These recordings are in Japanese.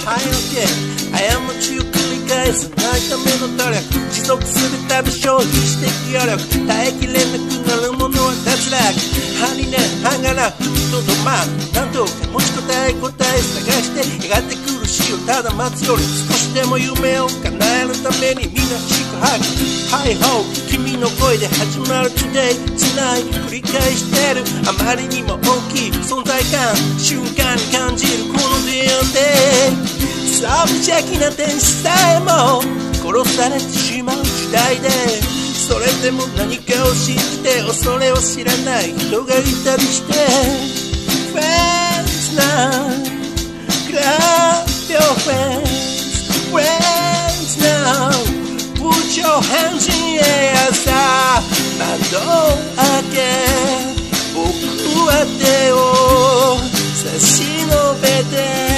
はい、OK。過ちを繰り返すないための努力、持続するたび消費して気余力、耐えきれなくなるものは脱落。歯にね、歯がなくとどまる。なんとか持ち答え探してやがてくる死をただ待つより、少しでも夢を叶えるためにみんな四苦八苦。はいほう、君の声で始まる Today Tonight 繰り返してる。あまりにも大きい存在感、瞬間に感じるこの出会いで、無邪気な天使さえも殺されてしまう時代で、それでも何かを信じて恐れを知らない人がいたりして、 Friends now clap your hands, Friends now put your hands in air さ、窓を開け僕は手を差し伸べて、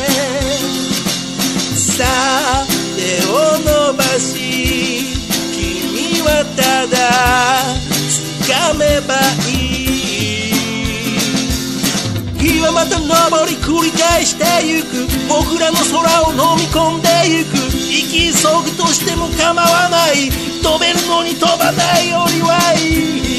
さあ手を伸ばし君はただ掴めばいい。日はまた昇り繰り返してゆく、僕らの空を飲み込んでゆく。生き急ぐとしても構わない、飛べるのに飛ばないよりはいい。